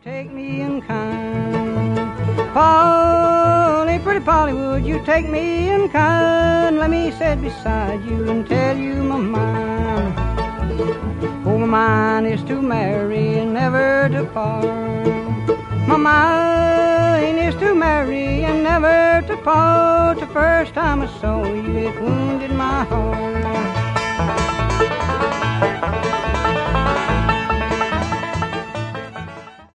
take me in kind? Polly, pretty Polly, would you take me in kind? Let me sit beside you and tell you my mind. Oh, my mind is to marry and never to part. My mind is to marry and never to part. The first time I saw you, it wounded my heart.